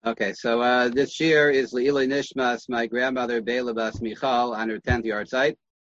Okay, so this year is Le'iloi Nishmas, my grandmother Bela Bas Michal, on her 10th yahrzeit.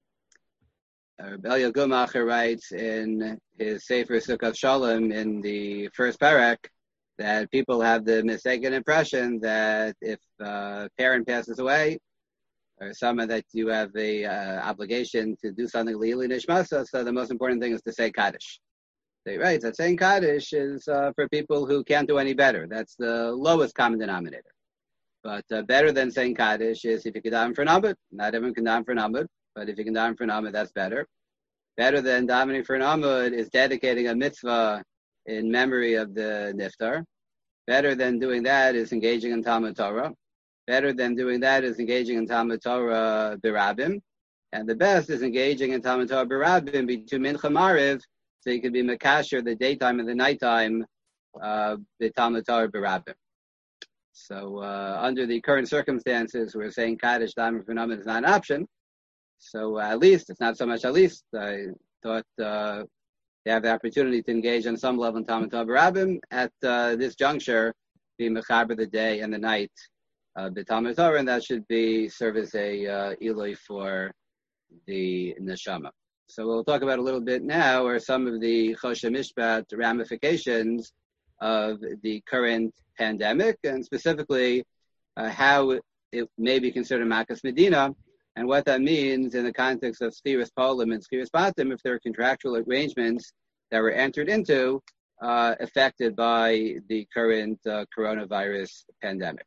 Elia Gumacher writes in his Sefer Sukkot Shalom in the first parak that people have the mistaken impression that if a parent passes away, or someone that you have the obligation to do something Le'iloi Nishmasa, so the most important thing is to say Kaddish. They write that saying Kaddish is for people who can't do any better. That's the lowest common denominator. But better than saying Kaddish is if you can daven for an Amud. Not everyone can daven for an Amud, but if you can daven for an Amud, that's better. Better than davening for an Amud is dedicating a mitzvah in memory of the Niftar. Better than doing that is engaging in Talmud Torah. Better than doing that is engaging in Talmud Torah B'Rabim. And the best is engaging in Talmud Torah B'Rabim between Mincha Mariv, so you could be Makasher the daytime and the nighttime, the Talmud Torah B'Rabim. So under the current circumstances, we're saying Kaddish davening for an Amud is not an option. So at least, it's not so much at least, I thought they have the opportunity to engage on some level in Talmud Torah B'Rabim at this juncture, be Mechaber the day and the night, the Talmud Torah, and that should be serve as a Eloi for the Neshama. So we'll talk about a little bit now are some of the Choshen Mishpat ramifications of the current pandemic, and specifically how it may be considered Makas Medina, and what that means in the context of Schiras Polim and Schiras Batim, if there are contractual arrangements that were entered into affected by the current coronavirus pandemic.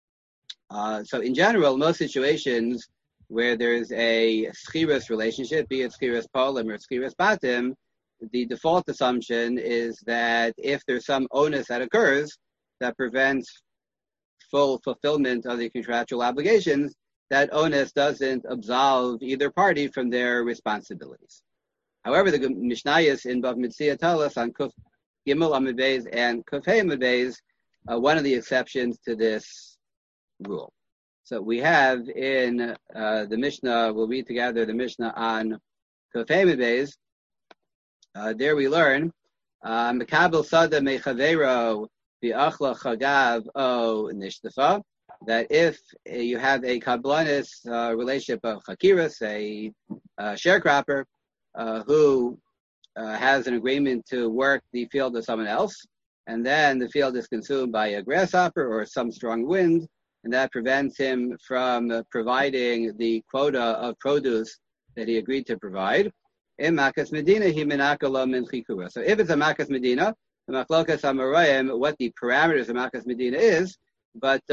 So in general, most situations where there's a Schiras relationship, be it Schiras Polim or Schiras Batim, the default assumption is that if there's some onus that occurs that prevents full fulfillment of the contractual obligations, that onus doesn't absolve either party from their responsibilities. However, the Mishnayos in Bav Mitzia tell us on Kuf Gimel Amud Beis and Kuf Hey Amud Beis, one of the exceptions to this rule. So we have in the Mishnah, we'll read together the Mishnah on Kuf Hey Amud Beis. There we learn, Mekabel Sada Mechavero V'Achla Chagav O Nishtafa, that if you have a kablanis relationship of chakiras, a sharecropper who has an agreement to work the field of someone else, and then the field is consumed by a grasshopper or some strong wind, and that prevents him from providing the quota of produce that he agreed to provide. In Makas Medina, he menakala min chikura. So if it's a Makas Medina, the Machlokas Amarayim, what the parameters of Makas Medina is, but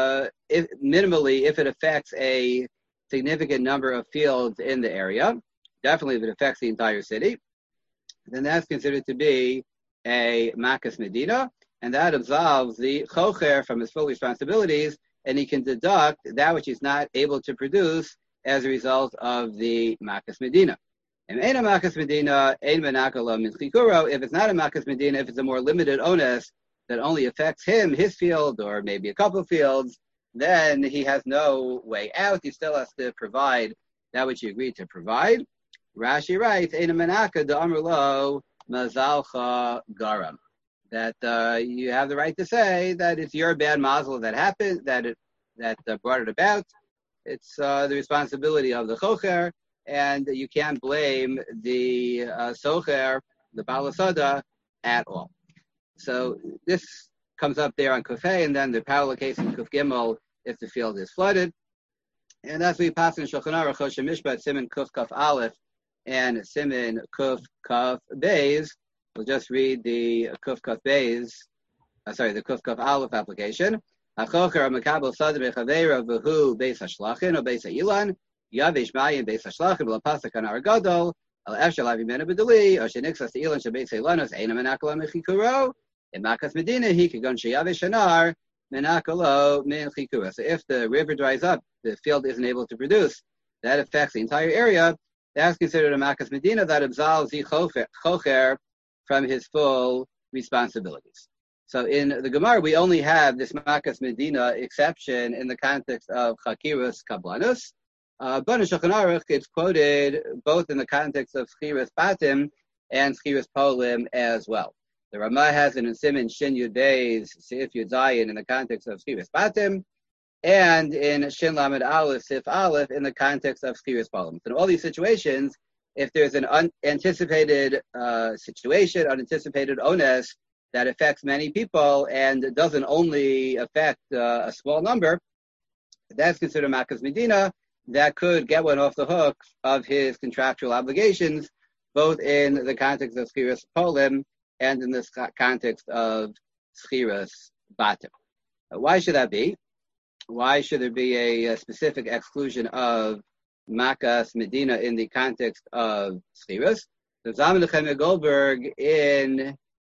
if it affects a significant number of fields in the area, definitely if it affects the entire city, then that's considered to be a Makas Medina, and that absolves the chocher from his full responsibilities, and he can deduct that which he's not able to produce as a result of the Makas Medina. And ain't a Makas Medina, ain't menakala min chikuro. If it's not a Makas Medina, if it's a more limited onus that only affects him, his field, or maybe a couple of fields, then he has no way out. He still has to provide that which he agreed to provide. Rashi writes, Eina menaka da'amrlo mazalcha garam. That you have the right to say that it's your bad mazel that happened, that brought it about. It's the responsibility of the chocher, and you can't blame the socher, the balasada, at all. So this comes up there on Kuf Hey, and then the parallel case in Kuf Gimel if the field is flooded. And that's what we pass in Shulchan Aruch, Choshen Mishpat, Siman Kuf Kaf Aleph, and Siman Kuf Kaf Beis. We'll just read the Kuf Kaf Beis, the Kuf Kaf Aleph application. Achocher Makabel Sada Bechaveira V'hu Beis Hashlachin or Beis Ha'ilan Yavish Mayin Beis Hashlachin L'Pasach Anar Gadol Al Efshel Avimena B'Dali or Shenixas Ilan Shebeis Ha'ilanos Eina Menakala Mechikuro. In Makas Medina, he could go and Sheyavish Anar Menakalo Min Chikura. So if the river dries up, the field isn't able to produce, that affects the entire area. That's considered a Makas Medina that absolves the chocher from his full responsibilities. So in the Gemara, we only have this Makas Medina exception in the context of Chakiras Kablanus. But in Shulchan Aruch, it's quoted both in the context of Schiras Batim and Schiras Polim as well. The The Ramah has it in Siman Shin Yud Beis Sif Yud Zayin in the context of Schiras Batim, and in Shin Lamed Aleph Sif Aleph in the context of Schiras Batim. In all these situations, if there's an unanticipated situation, unanticipated onus that affects many people and doesn't only affect a small number, that's considered Makas Medina. That could get one off the hook of his contractual obligations, both in the context of Schiras Polim and in this context of Schiras Batim. Why should that be? Why should there be a specific exclusion of Makas Medina in the context of Schiras? So Zalman Nechemia Goldberg, in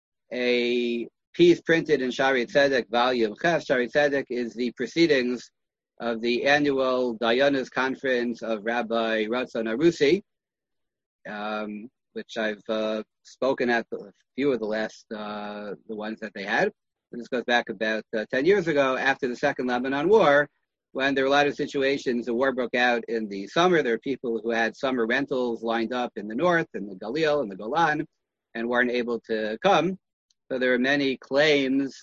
a piece printed in Shari Tzedek, volume Ches, Shari Tzedek is the proceedings of the annual Dayanas conference of Rabbi Ratzon Arusi, which I've spoken at a few of the last, the ones that they had. And this goes back about 10 years ago, after the Second Lebanon War, when there were a lot of situations. The war broke out in the summer. There were people who had summer rentals lined up in the north, in the Galil, and the Golan, and weren't able to come. So there were many claims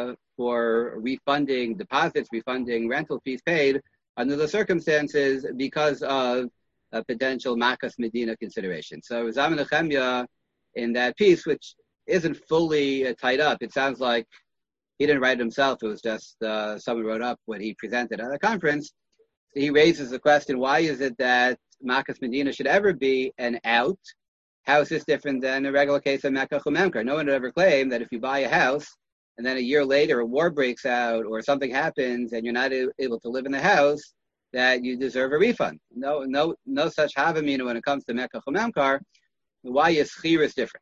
for refunding deposits, refunding rental fees paid under the circumstances because of a potential Makas Medina consideration. So Zalman Nechemia, in that piece, which isn't fully tied up, it sounds like he didn't write it himself. It was just someone wrote up what he presented at a conference. He raises the question, why is it that Makas Medina should ever be an out? How is this different than a regular case of Mekach Umemkar? No one would ever claim that if you buy a house and then a year later a war breaks out or something happens and you're not able to live in the house, that you deserve a refund. No such havamina when it comes to Mekach Umemkar. Why is Schiras different?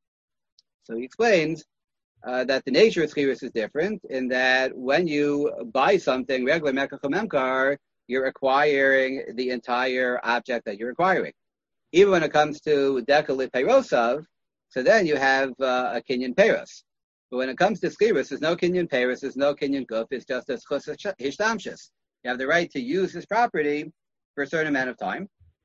So he explains that the nature of Schiras is different in that when you buy something, regular Mekach Umemkar, you're acquiring the entire object that you're acquiring. Even when it comes to Dekalit Peirosav, so then you have a Kinyan Peiros. But when it comes to Schiras, there's no Kinyan Peiros, there's no Kinyan Guf, it's just a Schus Hishtamshus. You have the right to use this property for a certain amount of time.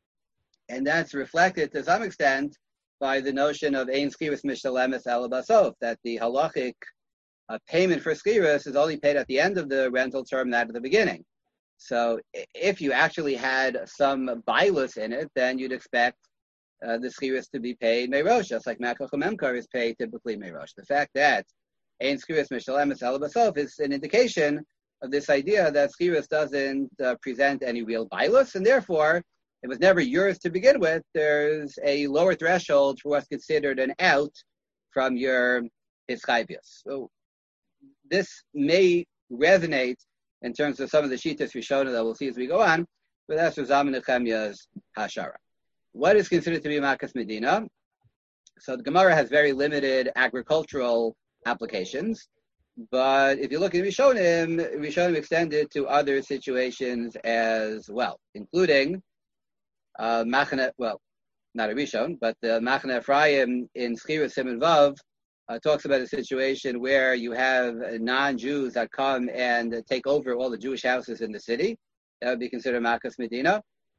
And that's reflected to some extent by the notion of Ein Schiras Mishalemes Ela Basof, that the halachic payment for Schiras is only paid at the end of the rental term, not at the beginning. So if you actually had some bailus in it, then you'd expect the Schiras to be paid Meirosh, just like Mekach Umemkar is paid typically Meirosh. The fact that Ein Schiras Mishalemes Ela Basof is an indication of this idea that Schiras doesn't present any real bailus, and therefore it was never yours to begin with. There's a lower threshold for what's considered an out from your Hischaibius. So this may resonate in terms of some of the Shitas Rishona that we'll see as we go on, but that's Zalman Nechemia's Hashara. What is considered to be Makas Medina? So the Gemara has very limited agricultural applications, but if you look at Rishonim extended to other situations as well, including Machane, well, not a Rishon, but the Machane Ephraim in Schiras Siman Vav talks about a situation where you have non-Jews that come and take over all the Jewish houses in the city. That would be considered Makas Medina.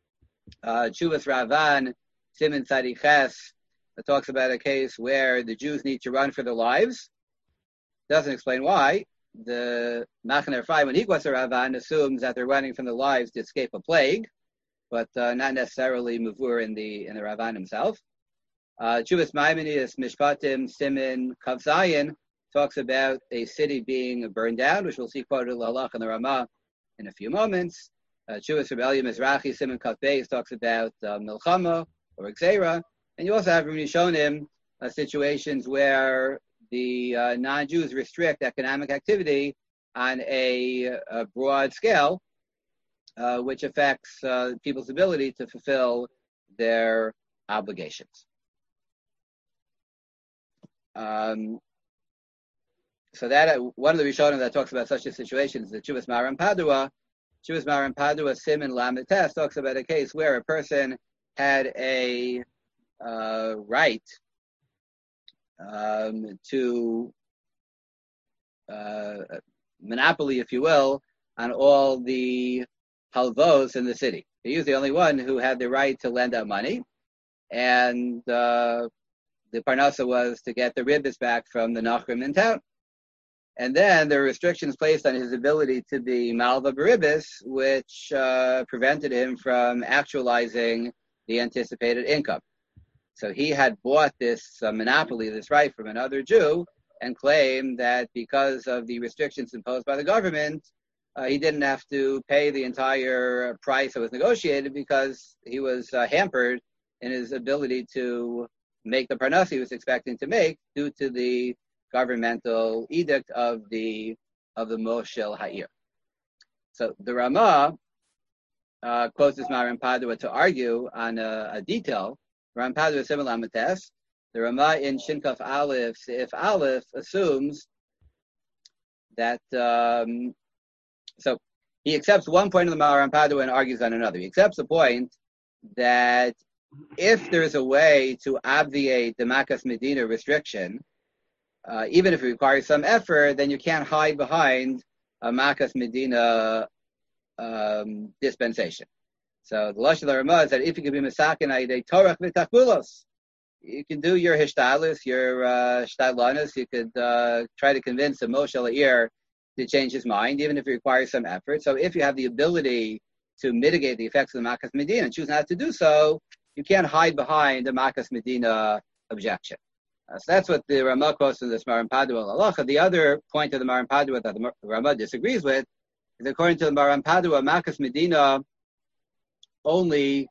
Chuvas Ravan, Siman Tzadiches, talks about a case where the Jews need to run for their lives. Doesn't explain why. The Machane Ephraim, when he was a Ravan, assumes that they're running from their lives to escape a plague, but not necessarily Mavur in the Ravan himself. Chuvas Maimonides, Mishpatim, Siman, Kav Zayin talks about a city being burned down, which we'll see quoted in the Halach and the Ramah in a few moments. Chuvas Rebellion Mizrachi, Siman Kav Beis talks about Milchama or Xera. And you also have from Rishonim situations where the non-Jews restrict economic activity on a broad scale, which affects people's ability to fulfill their obligations. So that one of the Rishonim that talks about such a situation is the Chuvas Maram Padua. Chuvas Maram Padua Siman Lamed Tes talks about a case where a person had a right to monopoly, if you will, on all the halvos in the city. He was the only one who had the right to lend out money, and the parnasa was to get the ribbis back from the nachrim in town. And then there were restrictions placed on his ability to be malva beribis, which prevented him from actualizing the anticipated income. So he had bought this monopoly, this right, from another Jew, and claimed that because of the restrictions imposed by the government, he didn't have to pay the entire price that was negotiated because he was hampered in his ability to make the parnasa he was expecting to make due to the governmental edict of the Moshel Ha'ir. So the Ramah quotes this Maran Padua to argue on a detail. Maran Padua similar Amates. The Ramah in Shinkaf Aleph, if Aleph assumes that so he accepts one point of the Maran Padua and argues on another. He accepts the point that if there's a way to obviate the Makas Medina restriction, even if it requires some effort, then you can't hide behind a Makas Medina dispensation. So the Lashon Ramah is that if you can be Masakin Aidei Torah V'Tachbulos, you can do your Hishtalis, your Shtadlanis, you could try to convince the Moshe La'ir to change his mind, even if it requires some effort. So if you have the ability to mitigate the effects of the Makas Medina and choose not to do so, you can't hide behind the Makas Medina objection. So that's what the Ramah quotes in this Maran Padua Halacha. The other point of the Maran Padua that the Ramah disagrees with is, according to the Maran Padua, Makas Medina only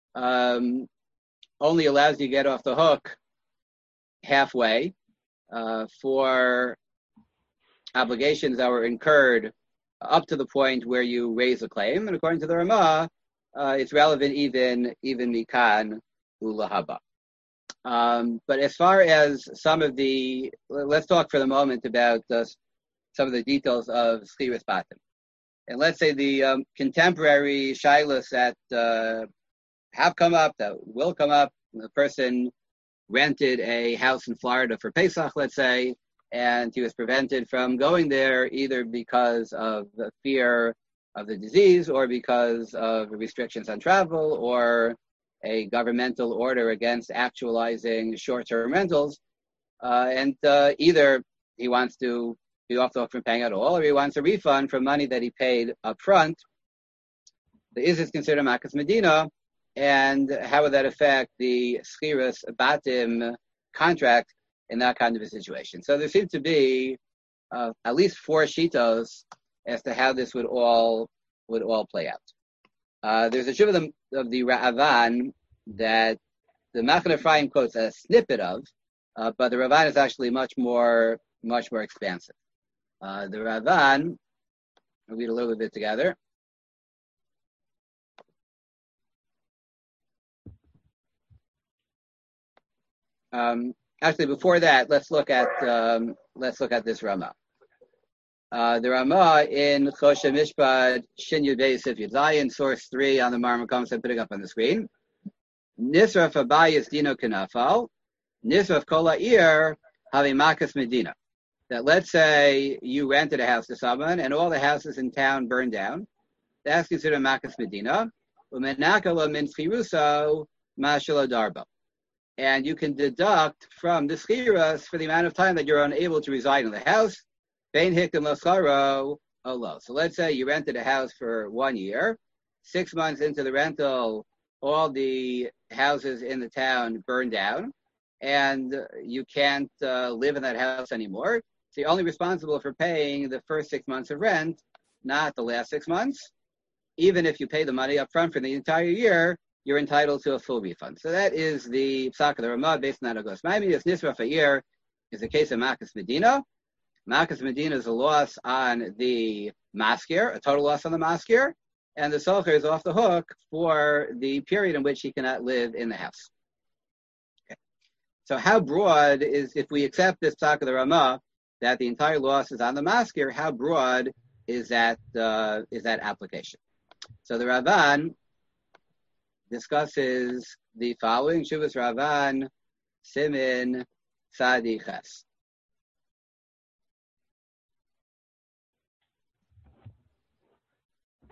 allows you to get off the hook halfway for obligations that were incurred up to the point where you raise a claim. And according to the Ramah, it's relevant even mikan ulahaba. But as far as let's talk for the moment about some of the details of Schiras Batim. And let's say the contemporary shilas that have come up, that will come up. The person rented a house in Florida for Pesach, let's say, and he was prevented from going there either because of the fear of the disease or because of restrictions on travel or a governmental order against actualizing short-term rentals. And either he wants to be off the hook from paying at all, or he wants a refund for money that he paid up front. The is considered Makas Medina, and how would that affect the Schiras Batim contract in that kind of a situation? So there seems to be at least four shitos as to how this would all play out. There's a shiva of the Ra'avan that the Machane Ephraim quotes a snippet of, but the Ravan is actually much more expansive. The Ravan, I'll read a little bit together. Actually, before that, let's look at this Ramah. The Ramah in Choshe Mishpat Shin Yud Beis Sif Yud Zayin, source 3 on the Marmar Comes. I put it up on the screen. Nisraf Abayis Dino Kanafal, Nisraf Kol Ha'ir Havi Makas Medina. That let's say you rented a house to someone and all the houses in town burned down. That's considered Makas Medina. Umenakala min Schiruso Mashalo Darbo. And you can deduct from the Schiras for the amount of time that you're unable to reside in the house. Bein Hikdim Lascharo Olo. So let's say you rented a house for 1 year. 6 months into the rental, all the houses in the town burned down, and you can't live in that house anymore. So you're only responsible for paying the first 6 months of rent, not the last 6 months. Even if you pay the money up front for the entire year, you're entitled to a full refund. So that is the Psak of the Ramah based on Agos Maimon. This Nisraf Ha'ir is the case of Makas Medina. Makas Medina is a loss on the maskir, a total loss on the maskir, and the socher is off the hook for the period in which he cannot live in the house. Okay. So how broad is, if we accept this Psak of the Ramah, that the entire loss is on the maskir, how broad is that application? So the Ravan discusses the following. Shuvas Ravan Simin Sadichas.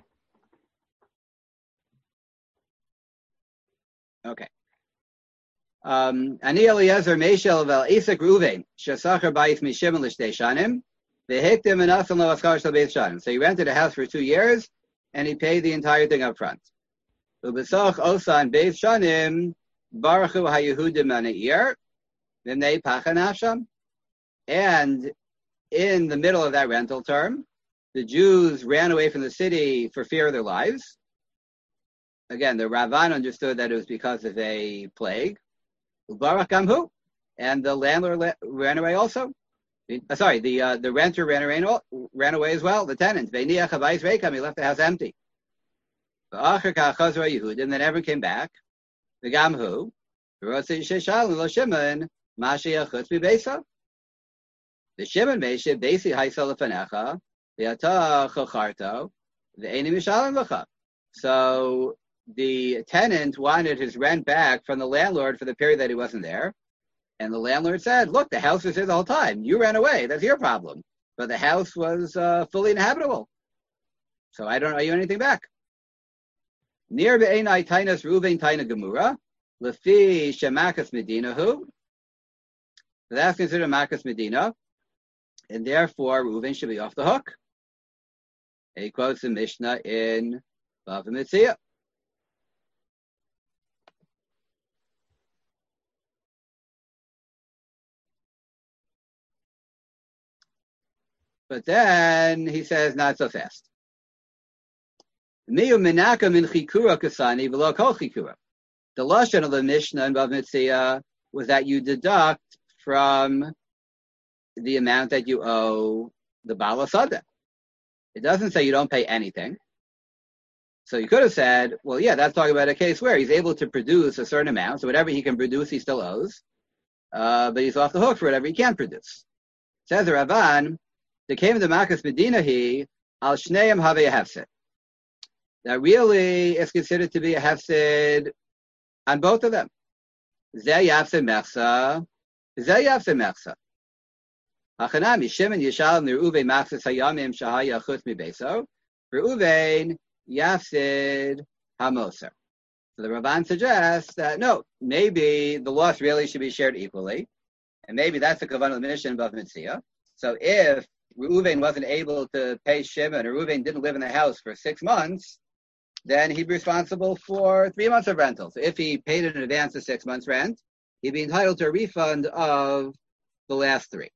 Okay. Ani Eliezer Meshel vel Isaac Ruvain Shasachar Bayis Mishimon Lishtei Shanim Vehiktim and Asan Lo Askar Shel Beis Shanim. So he rented a house for 2 years, and he paid the entire thing up front. Ubesach Osan Beis Shanim Baruchu HaYehudim Anair V'nei Pachan Hasham. And in the middle of that rental term, the Jews ran away from the city for fear of their lives. Again, the Ravan understood that it was because of a plague. Ubarach Gamhu, and the landlord ran away also. The renter ran away as well. The tenant, Veiniach Habayis Reikam, he left the house empty. V'acher Kachazra Yehudim, then everyone came back. The Gamhu, Rotzi Sheshal Lo Shimon, Mashiach Chutz B'Beisa. The Shimon Meishe Beisi Haisal Lefanecha, V'ata Chocharto, V'Eini Mishalim L'cha. So the tenant wanted his rent back from the landlord for the period that he wasn't there. And the landlord said, look, the house was here the whole time. You ran away. That's your problem. But the house was fully inhabitable. So I don't owe you anything back. Near be'enai tainas Ruvain taina gemura, lefi shemakas medinahu. That's considered makas medina. And therefore, Ruvain should be off the hook. And he quotes the Mishnah in Bava Metzia. But then he says, not so fast. The lashon of the Mishnah in Bava Metzia was that you deduct from the amount that you owe the Baal Hasadeh. It doesn't say you don't pay anything. So you could have said, well, yeah, that's talking about a case where he's able to produce a certain amount, so whatever he can produce, he still owes, but he's off the hook for whatever he can't produce. Says the Ravan, they came to Makas Medina he al shneim have a hefsed. That really is considered to be a hefsed on both of them. Zeh yafsed mechsa, zeh yafsed mechsa. Hachanami Shimon Yishalem Reuven Machzis Hayamim Shahaya Chutz Mibeso Reuven Yafsid Hamoser. So the Ramban suggests that no, maybe the loss really should be shared equally, and maybe that's the kavanah of the Mishnah of Mitzia. So if Reuven wasn't able to pay Shimon, or Reuven didn't live in the house for 6 months, then he'd be responsible for 3 months of rental. So if he paid in advance of 6 months' rent, he'd be entitled to a refund of the last 3.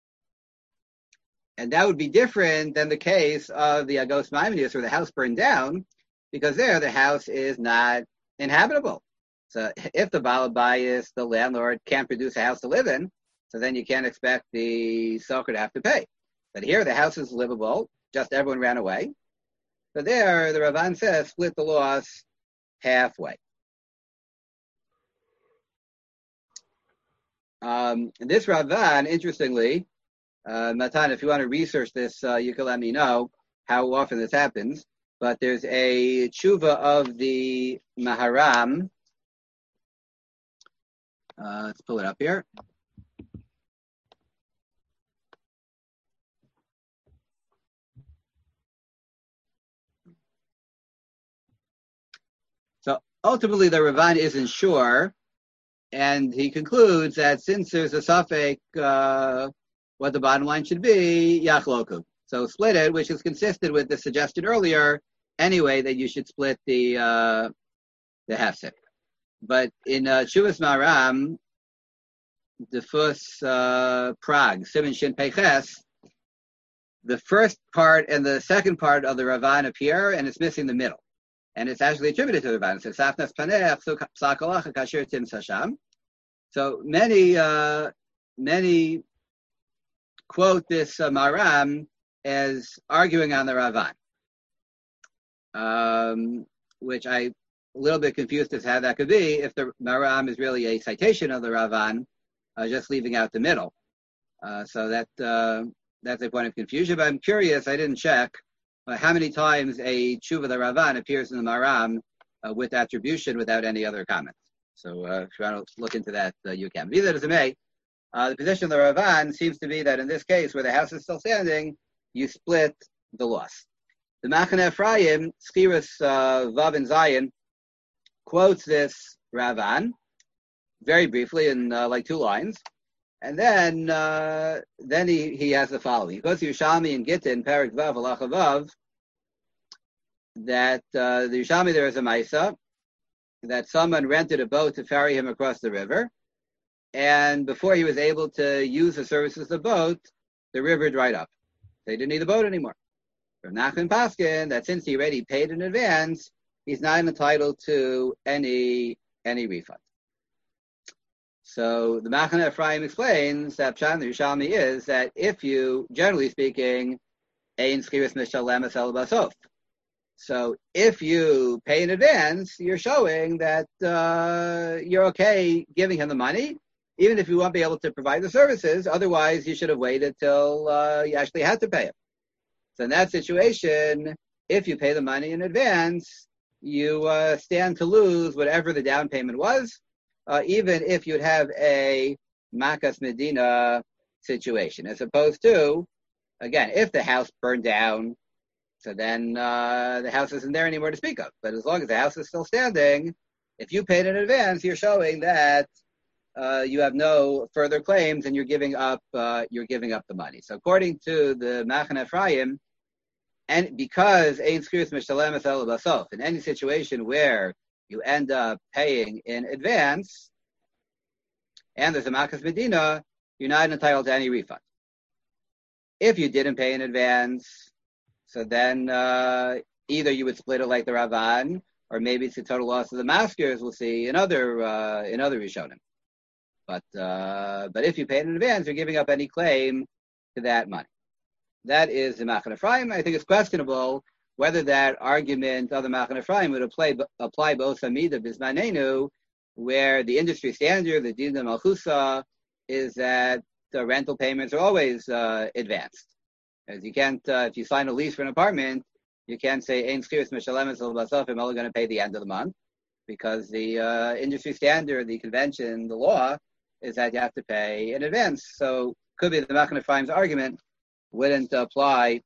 And that would be different than the case of the Agos Maimonides where the house burned down, because there the house is not inhabitable. So if the Baal Bayis, the landlord, can't produce a house to live in, so then you can't expect the socher to have to pay. But here the house is livable, just everyone ran away. So there the Ravan says split the loss halfway. This Ravan, interestingly, Matan, if you want to research this, you can let me know how often this happens. But there's a tshuva of the Maharam. Let's pull it up here. So ultimately, the Ravan isn't sure, and he concludes that since there's a suffix, what the bottom line should be, yachloku. So split it, which is consistent with the suggestion earlier, anyway, that you should split the hefsek. But in Chuvas Maram, Defus Prague, Siman Shin Peches, the first part and the second part of the Ravan appear, and it's missing the middle. And it's actually attributed to the Ravan. It says, Safnas Panech, Psakalacha Kasher Tim Sasham. So many quote this Maram as arguing on the Ravan, which I'm a little bit confused as to how that could be if the Maram is really a citation of the Ravan, just leaving out the middle. So that's a point of confusion. But I'm curious, I didn't check how many times a tshuva the Ravan appears in the Maram with attribution without any other comments. So if you want to look into that, you can. Be that as it may, the position of the Ravan seems to be that in this case, where the house is still standing, you split the loss. The Machane Ephraim, Schiras Vav and Zion, quotes this Ravan, very briefly in like 2 lines. And then he has the following. He goes to Yerushalmi and Gittin, Perek Vav, Halacha Vav, that the Yerushalmi there is a Maisa, that someone rented a boat to ferry him across the river. And before he was able to use the services of the boat, the river dried up. They didn't need the boat anymore. From Nachman Paskin, that since he already paid in advance, he's not entitled to any refund. So the Machane Ephraim explains that Pshat Yerushalmi is that if you, generally speaking, ein schiras mishalem es el basof. So if you pay in advance, you're showing that you're okay giving him the money, even if you won't be able to provide the services. Otherwise, you should have waited till you actually had to pay him. So in that situation, if you pay the money in advance, you stand to lose whatever the down payment was, even if you'd have a Makas Medina situation, as opposed to, again, if the house burned down, so then the house isn't there anymore to speak of. But as long as the house is still standing, if you paid in advance, you're showing that you have no further claims and you're giving up the money. So according to the Machane Ephraim, and because ein schiras mishalem es el basof, in any situation where you end up paying in advance, and there's a Makas Medina, you're not entitled to any refund. If you didn't pay in advance, so then either you would split it like the Ravan, or maybe it's a total loss of the maskers. We'll see in other Rishonim. But if you paid in advance, you're giving up any claim to that money. That is the Machane Ephraim. I think it's questionable whether that argument of the Machane Ephraim would apply both Amida Bismanenu, where the industry standard, the Din Malchusa, is that the rental payments are always advanced. As you can't, if you sign a lease for an apartment, you can't say ein schiras mishalem es el basof, I'm only going to pay the end of the month, because the industry standard, the convention, the law is that you have to pay in advance. So could be the Machane Ephraim's argument wouldn't apply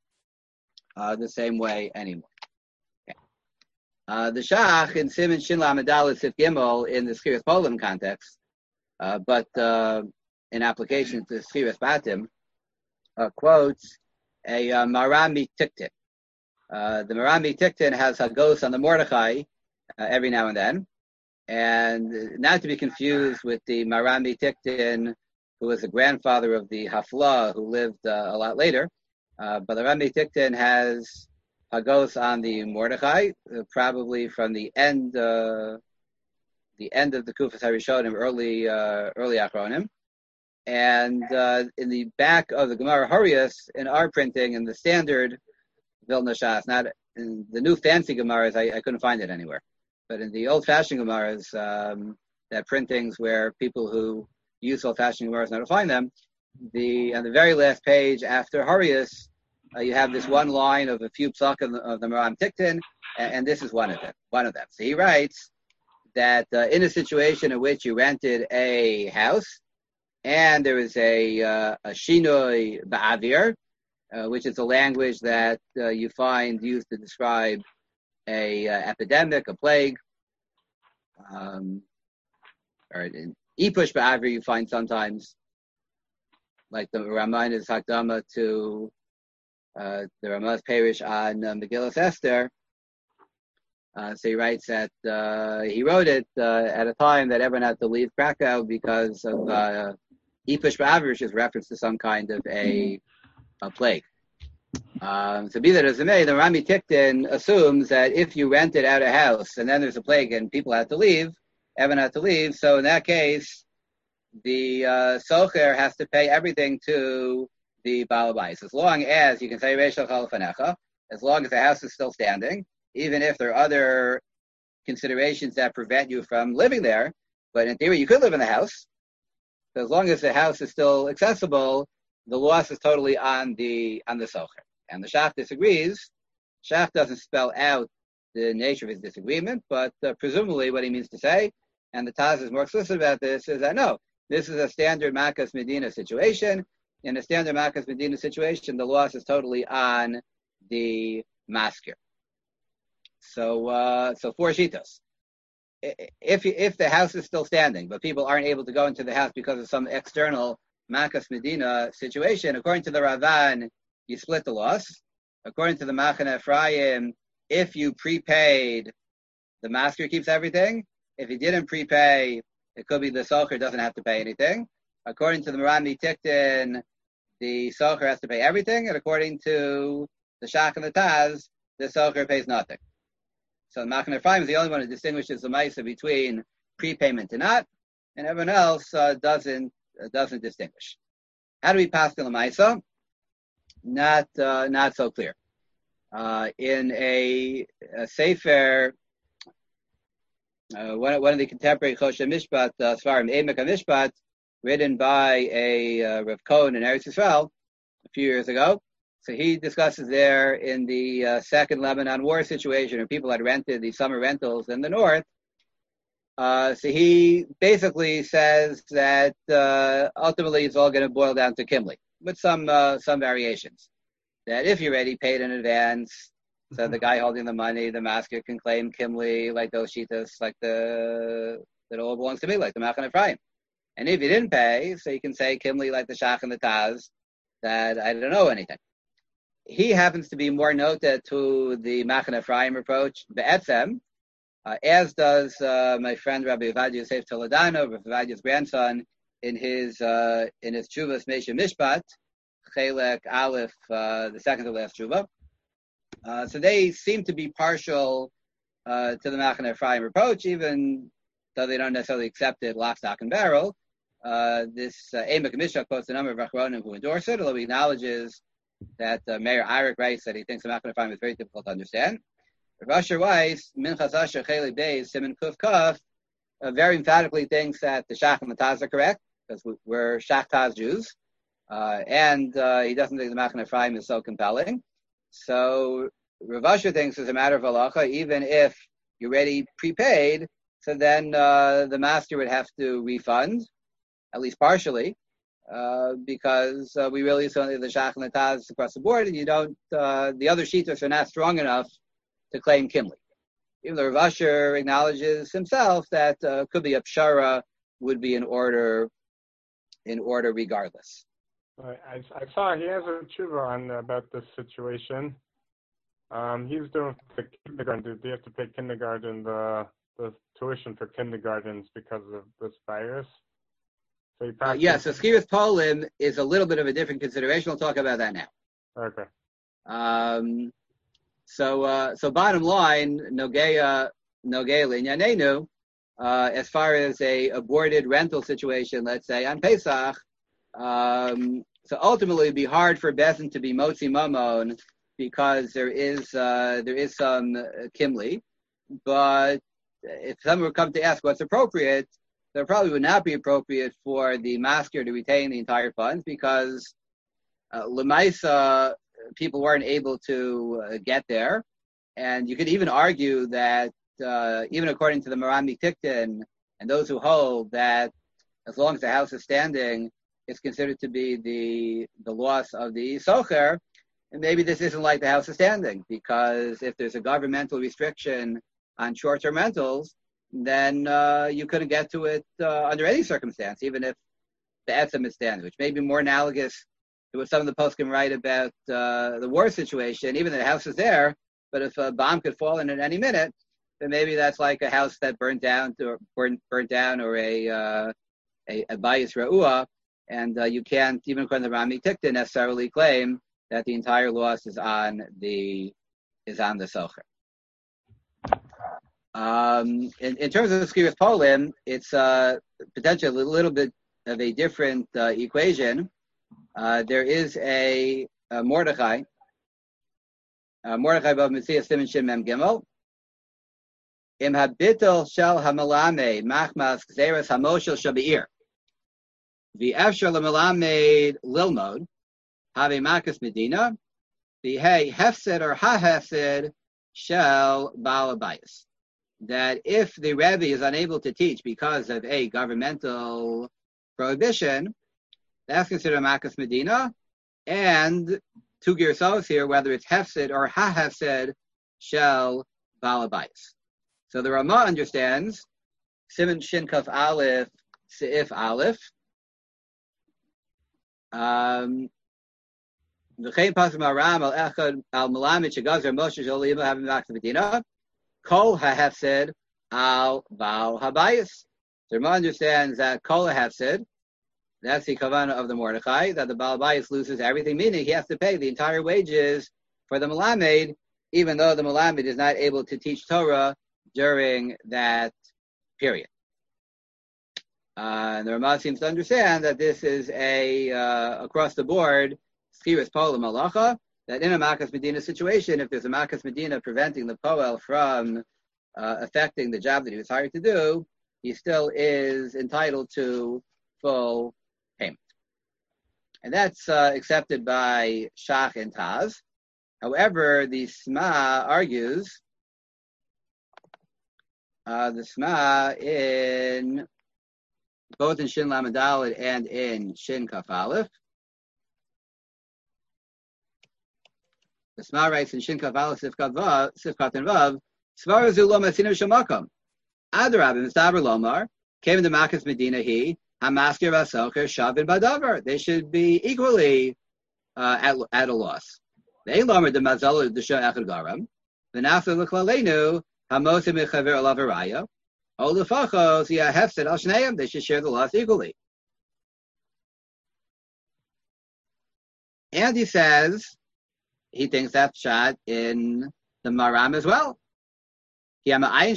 the same way anymore. Okay. The Shach in Siman Shin Lamed Daled Sif Gimel in the Schiras Polim context, but in application to Schiras Batim, quotes a Marami Tiktin. The Marami Tiktin has Hagos on the Mordechai every now and then, and not to be confused with the Marami Tiktin, who was the grandfather of the Hafla, who lived a lot later. But the Marami Tiktin has Hagos on the Mordechai, probably from the end of the Kufas HaRishonim, early Achronim. And in the back of the Gemara Horius, in our printing, in the standard Vilna Shas, not in the new fancy Gemaras, I couldn't find it anywhere. But in the old-fashioned Gemaras, that printings where people who use old-fashioned Gemaras know to find them, on the very last page after Horius, you have this one line of a few psakim of the Maram Tiktin, and this is one of them. So he writes that in a situation in which you rented a house, and there is a shinoi ba'avir, which is a language that you find used to describe a epidemic, a plague, or an ipush ba'avir you find sometimes, like the Ramayana's Hakdama to the Ramah's Parish on Megillas Esther. So he writes that he wrote it at a time that everyone had to leave Krakow because of Ipush Ba'avir, which is reference to some kind of a plague. So be that as it may, the Rami Tiktin assumes that if you rented out a house and then there's a plague and people had to leave, everyone had to leave, so in that case, the socher has to pay everything to the Baal Bayis. As long as you can say Reishal Chalafanecha, as long as the house is still standing, even if there are other considerations that prevent you from living there, but in theory you could live in the house. So as long as the house is still accessible, the loss is totally on the socher. And the Shach disagrees. Shach doesn't spell out the nature of his disagreement, but presumably what he means to say, and the Taz is more explicit about this, is that no, this is a standard Makas Medina situation. In a standard Makas Medina situation, the loss is totally on the masker. So 4 shitas. if the house is still standing, but people aren't able to go into the house because of some external Makas Medina situation, according to the Ravan, you split the loss. According to the Machane Ephraim, if you prepaid, the master keeps everything. If he didn't prepay, it could be the socher doesn't have to pay anything. According to the Marami Tiktin, the socher has to pay everything, and according to the Shach and the Taz, the socher pays nothing. So Machane Ephraim is the only one who distinguishes the Maisa between prepayment and not, and everyone else doesn't distinguish. How do we pass the Maisa? Not so clear. In a sefer, one of the contemporary Choshen Mishpat, Svarim Emek HaMishpat, written by a Rav Cohen in Eretz Yisrael a few years ago. So he discusses there in the second Lebanon war situation, where people had rented the summer rentals in the north. So he basically says that ultimately it's all going to boil down to Kimli, with some variations. That if you're already paid in advance, so the guy holding the money, the master can claim Kimli, like those shitas, like that all belongs to me, like the Machane Ephraim. And if you didn't pay, so you can say Kimli, like the Shach and the Taz, that I don't know anything. He happens to be more noted to the Machane Ephraim approach, Be'etzem, as does my friend Rabbi Ovadia Yosef Toledano, Rabbi Ovadia's grandson, in his Tshuvas Meisha Mishpat, Chelek Aleph, the second to last Tshuva. So they seem to be partial to the Machane Ephraim approach, even though they don't necessarily accept it lock, stock, and barrel. This Emek Mishpat quotes a number of Achronim who endorse it, although he acknowledges that Meir Eirik writes that he thinks the Machane Ephraim is very difficult to understand. Rav Asher Weiss, Minchas Asher Cheli Beis, Simon Kuf Kaf, very emphatically thinks that the Shach and the Taz are correct, because we're Shach Taz Jews, and he doesn't think the Machane Ephraim is so compelling. So Rav Asher thinks as a matter of halacha, even if you're already prepaid, so then the master would have to refund, at least partially, because we really saw the Shach and the Taz across the board, and you don't, the other shitas are not strong enough to claim Kimli. Even though Rav Asher acknowledges himself that could be a pshara would be in order regardless. I saw he has a tshuva about this situation. He's doing the kindergarten. They have to pay kindergarten, the tuition for kindergartens because of this virus. So yes, so Skiris Polim is a little bit of a different consideration. We'll talk about that now. Okay. So bottom line, Nogea Linyanenu, as far as a aborted rental situation, let's say on Pesach, so ultimately it'd be hard for Bezin to be Motzi Mamon because there is some Kimli, but if someone would come to ask what's appropriate, there probably would not be appropriate for the master to retain the entire funds because Lemaisa, people weren't able to get there. And you could even argue that, even according to the Marami Tiktin and those who hold that as long as the house is standing, it's considered to be the loss of the socher. And maybe this isn't like the house is standing, because if there's a governmental restriction on short-term rentals, then you couldn't get to it under any circumstance, even if the etzem is standing, which may be more analogous to what some of the poskim write about the war situation. Even though the house is there, but if a bomb could fall in at any minute, then maybe that's like a house that burnt down or a bayis ra'ua, and you can't, even according to Rami Tikta, necessarily claim that the entire loss is on the socher. In terms of the Skiris Polim, it's potentially a little bit of a different equation. There is a Mordechai Bav Metzias Siman Shin Mem Gimel. Im habitel shel hamelame machmas gzeres hamoshel shabeir. V'efshar lemelamed lilmod have makas medina. V'hei hefsed or ha-hefsed shel bal abayis. That if the Rebbe is unable to teach because of a governmental prohibition, that's considered a makas medina, and two girsos here, whether it's hefsed or ha-hefsed shel bal abayis. So the Rama understands Simon Shin Kaf Aleph, Seif Aleph. V'chein pasuk Maram al echad al Melamed shegazer Moshe shel Lima having back to Medina. Kol hahefsed al Baal Habayis. The Rama understands that Kol hahefsed, that's the kavanah of the Mordechai, that the Baal Habayis loses everything, meaning he has to pay the entire wages for the Melamed, even though the Melamed is not able to teach Torah during that period. And the Rama seems to understand that this is a across the board Skiris Poel Malacha, that in a Makas Medina situation, if there's a Makas Medina preventing the Poel from affecting the job that he was hired to do, he still is entitled to full payment. And that's accepted by Shach and Taz. However, the Sma argues, the Sma in both in Shin Lamed Daled and in Shin Kaf Aleph. The Sma writes in Shin Kaf Aleph Sifkat and Vav, Svar Zu Lo Masinu Shemakom. Adarab Mistaber Lomar came into Makas Medina. He Hamaskir Vasocher Shavin Badavar. They should be equally at a loss. They Lomer the Mazal the Shah Echad Garam. V'nafel L'Klalenu Hamosim Mechaver Alavaraya. Olufachos Ya Hefset Al Shneim. They should share the loss equally. And he says he thinks that's shot in the Maram as well. Just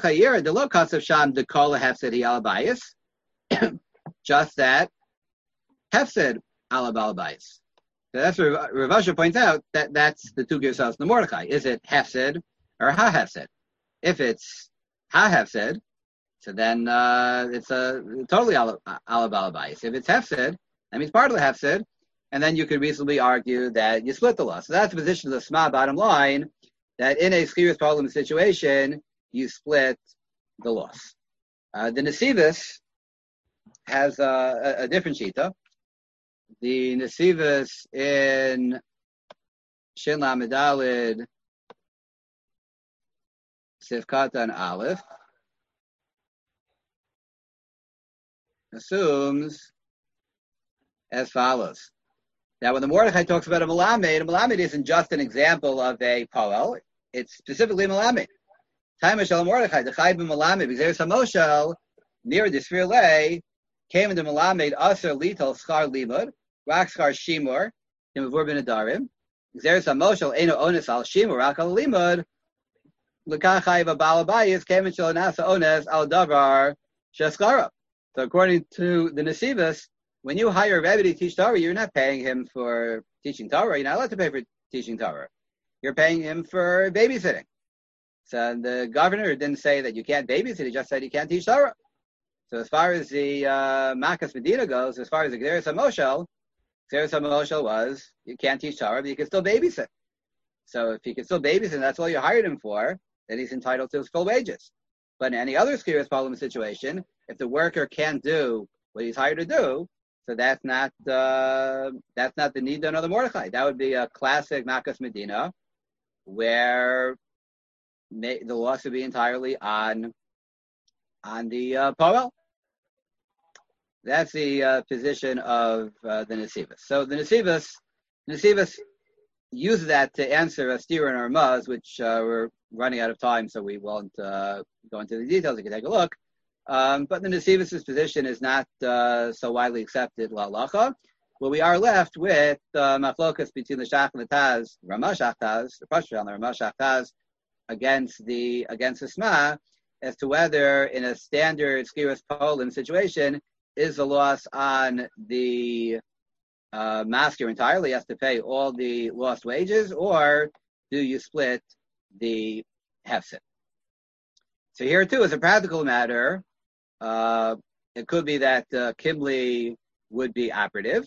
that hefsed ala balabais. So that's what Rav Asher points out, that that's the two girsas in the Mordechai. Is it hefsed or ha hefsed? If it's ha hefsed, so then it's a totally ala balabais. If it's hefsed, that means part of the hefsed, and then you could reasonably argue that you split the loss. So that's the position of the Sma. Bottom line, that in a serious problem situation, you split the loss. The Nesivus has a different shita. The Nesivus in Shin Lamed Daled Sifkat and Aleph assumes as follows. Now, when the Mordechai talks about a Melamed isn't just an example of a Poel. It's specifically Melamed. Time Shel Mordechai, the Chayv Melamed, B'Zeres HaMoshel, near the Sfir Lei, came into Melamed Aser Lital Schar Limud, Rak Schar Shimur, Timavur Ben Adarim, B'Zeres HaMoshel, Eino Ones Al Shimur, Rak Al Limud, L'Kach Chayv Balabayis, came in Shel Nasa Ones Al Davar Sheskara. So according to the Nesivus, when you hire a Rebbe to teach Torah, you're not paying him for teaching Torah. You're not allowed to pay for teaching Torah. You're paying him for babysitting. So the governor didn't say that you can't babysit. He just said you can't teach Torah. So as far as the Makas Medina goes, as far as the Gzeres HaMoshel was, you can't teach Torah, but you can still babysit. So if he can still babysit, and that's all you hired him for, then he's entitled to his full wages. But in any other serious problem situation, if the worker can't do what he's hired to do, so that's not the Nidon of the Mordechai. That would be a classic Makas Medina, where the loss would be entirely on the Poel. That's the position of the Nesivus. So the Nesivus uses that to answer a Stira and Ramaz, which we're running out of time, so we won't go into the details. You can take a look. But the Nesivus' position is not so widely accepted l'halacha. Well, we are left with machlokas between the Shach and the Taz, Ramah Shach Taz, the Pashto on the Ramah Shach Taz, against the Sma, as to whether in a standard skiris Poland situation is the loss on the masker entirely, has to pay all the lost wages, or do you split the hefset? So here too, as a practical matter, it could be that Kimli would be operative,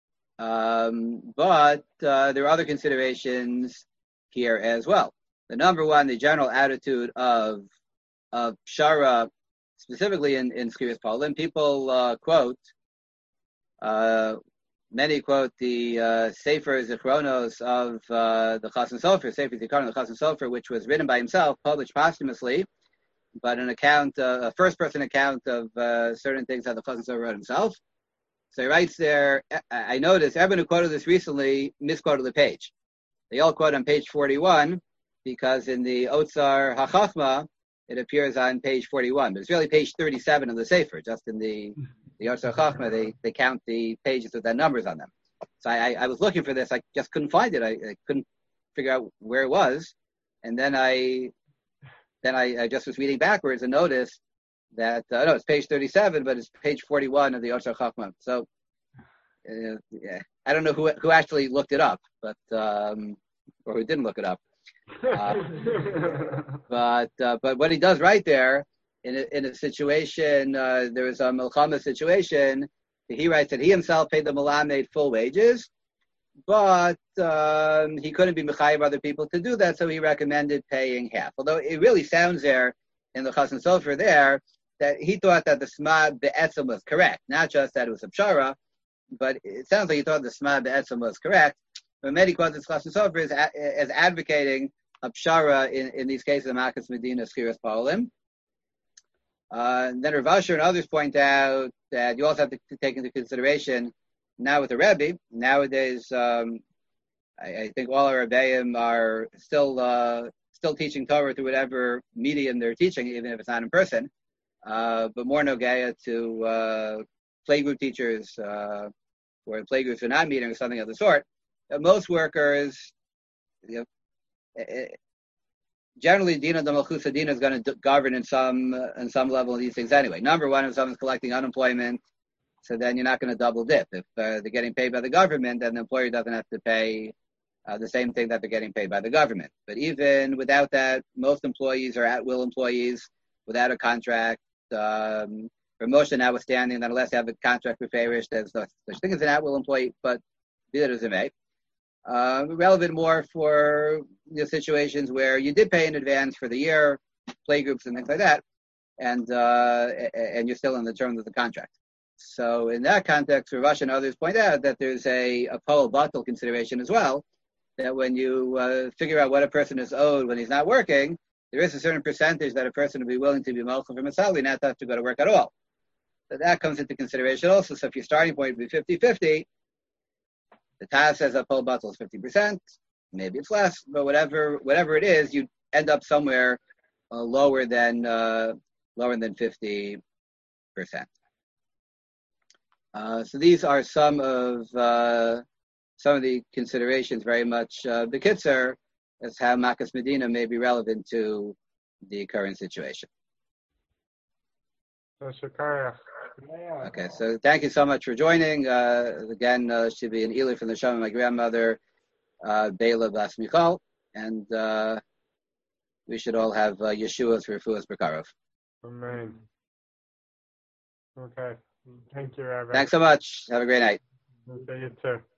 but there are other considerations here as well. The number one, the general attitude of Shara, specifically in Skiris Poland, people quote, many quote the Sefer Zichronos of the Chassan Sofer, Sefer Zikaron of the Chassan Sofer, which was written by himself, published posthumously, but an account, a first-person account of certain things that the Chassan Sofer wrote himself. So he writes there, I noticed, everyone who quoted this recently misquoted the page. They all quote on page 41, because in the Otsar HaChachma, it appears on page 41, but it's really page 37 of the Sefer. Just in the Otsar HaChachma, they count the pages with the numbers on them. So I was looking for this, I just couldn't find it. I couldn't figure out where it was. And then I just was reading backwards and noticed that, no, it's page 37, but it's page 41 of the Otsar Chachma. So, yeah, I don't know who actually looked it up, but, or who didn't look it up. But what he does right there, in a situation, there was a Milchama situation, he writes that he himself paid the Melamed full wages, but he couldn't be mechayev other people to do that, so he recommended paying half. Although it really sounds there in the Chassan Sofer there that he thought that the Sma Be'etzim was correct, not just that it was a pshara, but it sounds like he thought the Sma Be'etzim was correct. But many quotes the Chassan Sofer as advocating a pshara in these cases of Makas Medina Schiras Paolim. Then Rav Asher and others point out that you also have to take into consideration now with the Rebbe, nowadays, I think all our Rebbeim are still teaching Torah through whatever medium they're teaching, even if it's not in person, but more nogaya to playgroup teachers, or playgroups are not meeting or something of the sort. Most workers, generally, Dina de Malchusa Dina is going to govern in some level of these things anyway. Number one, if someone's collecting unemployment, so then you're not going to double dip. If they're getting paid by the government, then the employer doesn't have to pay the same thing that they're getting paid by the government. But even without that, most employees are at-will employees without a contract. Promotion notwithstanding, that unless you have a contract with Farish, there's no such thing as an at-will employee, but be that as it may. Relevant more for situations where you did pay in advance for the year, playgroups and things like that, and you're still in the terms of the contract. So in that context, Rav and others point out that there's a Paul Batal consideration as well, that when you figure out what a person is owed when he's not working, there is a certain percentage that a person would be willing to be malchus from a salary, not to have to go to work at all. So that comes into consideration also. So if your starting point would be 50-50, the Taz says that Paul Batal is 50%, maybe it's less, but whatever it is, you end up somewhere lower than 50%. So these are some of the considerations, very much bekitzer, as how Makas Medina may be relevant to the current situation. Okay, so thank you so much for joining. Again, should be an Eli from the Shama, my grandmother, Bela Bas Michal, and we should all have Yeshua's Refuas Bekarov. Amen. Okay. Thank you, Rabbi. Thanks so much. Have a great night. Okay, you too.